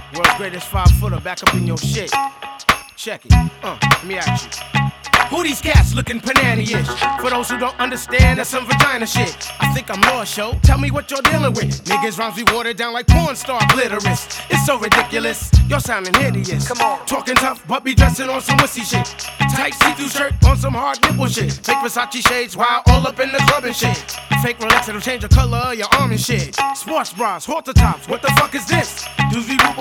World's greatest 5-footer back up in your shit. Check it. Let me ask you. Who these cats looking banana-ish? For those who don't understand, that's some vagina shit. I think I'm lost, yo. Tell me what you're dealing with. Niggas rhymes be watered down like porn star glitterous. It's so ridiculous. You're sounding hideous. Come on. Talking tough, but be dressing on some wussy shit. Tight see-through shirt on some hard nipple shit. Fake Versace shades while all up in the club and shit. Fake Rolex that'll change the color of your arm and shit. Sports bras, halter tops, what the fuck is this? Dudes